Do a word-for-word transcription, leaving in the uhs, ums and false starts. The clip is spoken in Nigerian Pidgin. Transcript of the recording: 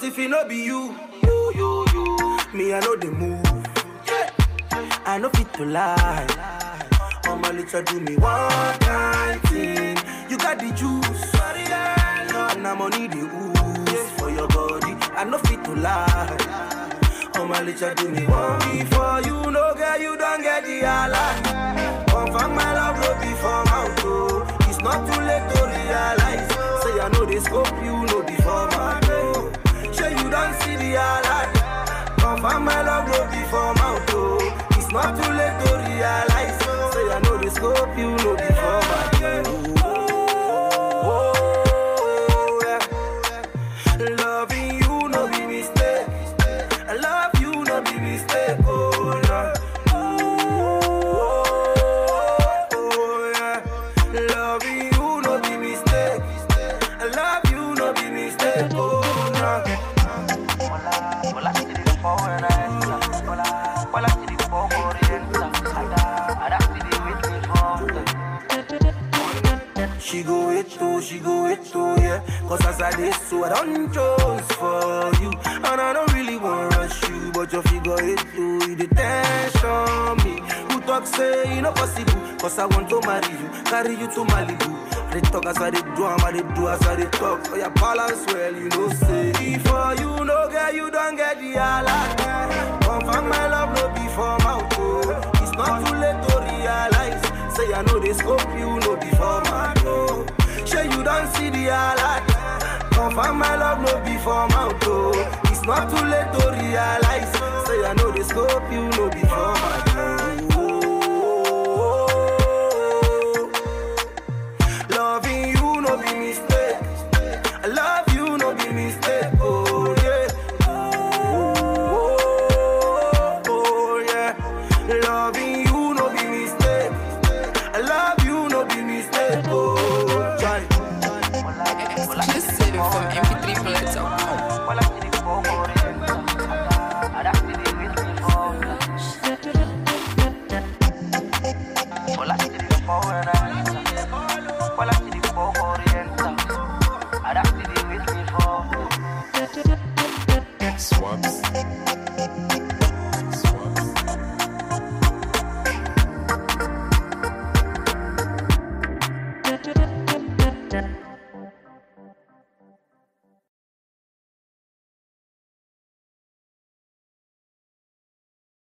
if it no be you, you, you, you, me I know the move. Yeah. I know fit to lie. Oh my little do me one kind thing. You got the juice, and I'm money the ooze for your body. I know fit to lie. Oh my little do me one before you know, girl, you don't get the alert. Confirm my love no before mouth, oh. It's not too late to realize. Say I know they scope you know before my door. Sure you don't see the alert. Confirm my love no before mouth, oh. It's not too late to realize. Say I know they scope you know before my door. Oh, yeah. Loving you no be mistake. I love you no be mistake. Oh, Lord. She go it too, she go it too, yeah. Cause as I did so, I don't chose for you. And I don't really want to rush you, but your figure it too, it attention me. Who talk say, you know possible, cause I want to marry you, carry you to Malibu. They talk as I they do, I'm they do as I they talk. Oh, your balance well, you know, say. Before you know, girl, you don't get the alert. Confirm my love, no before mouth, oh. It's not too late to realize. Say I know they scope you, no before my door. Sure you don't see the alert. Confirm my love, no before mouth, oh. It's not too late to realize. Say I know they scope you, no before my door. Loving you, no be mistake. I love you, no be mistake. Oh yeah. Oh, oh yeah. Loving you, no be mistake. I love you, no be mistake. Oh, try. Exclusive from M P three Player dot com. Swaps. Swaps.